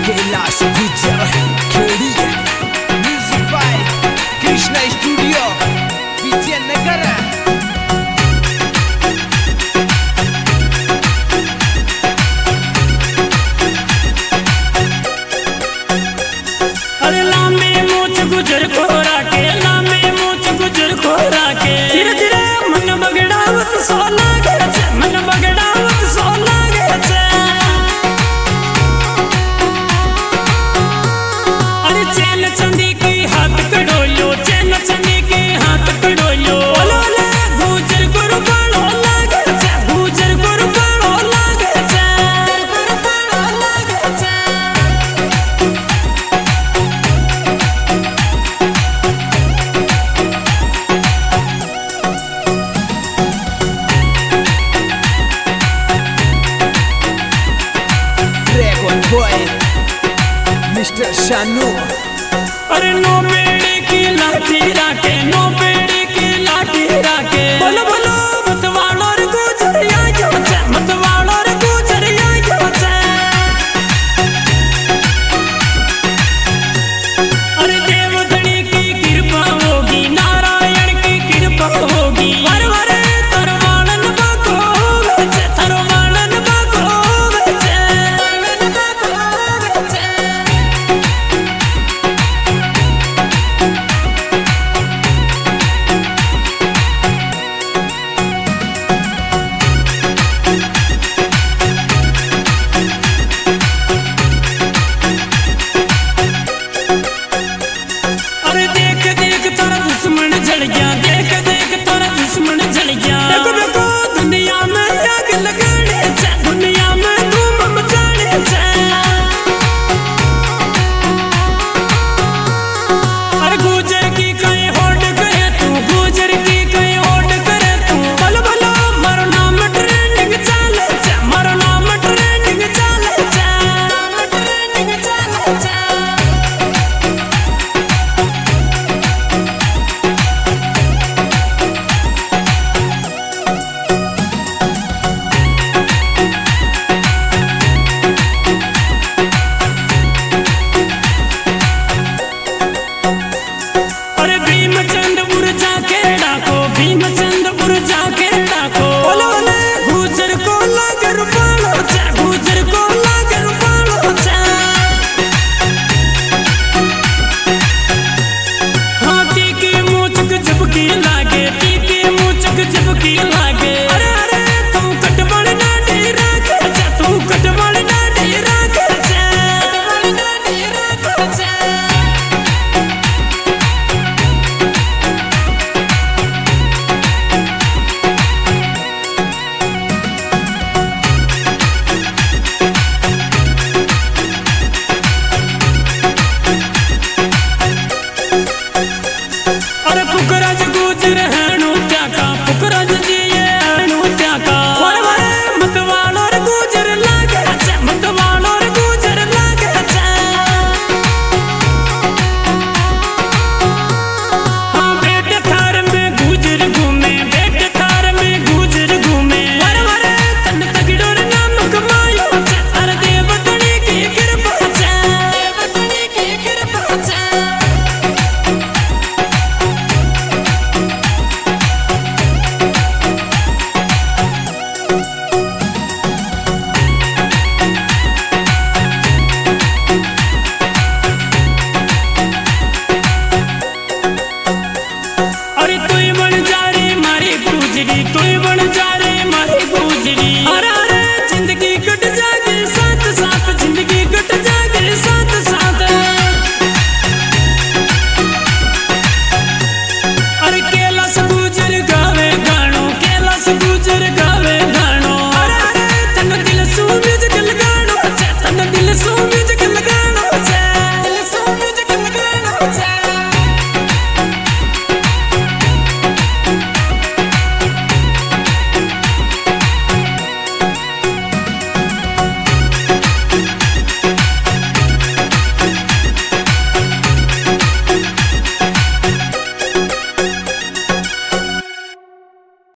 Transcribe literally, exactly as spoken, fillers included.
Kailash Gujar Khedi music by Krishna studio Vijaynagar. अरे लामे मूछ गुजर खोरा के लामे मूछ गुजर खोरा के धीरे धीरे मन बगड़ावत सो लागे छे मन बगड़ावत सो लागे छे। अरे चैन चंदी की हाथ कड़ोयो चैन चंदी की हाथ कड़ोयो बोलो ले गुजर गुरबानो लागे छे गुजर गुरबानो लागे छे गुरबानो लागे छे। Dragon boy mister Shanu. अरे नो बेड़ी की लाठी राके नो बेड़ी की लाठी राके बोलो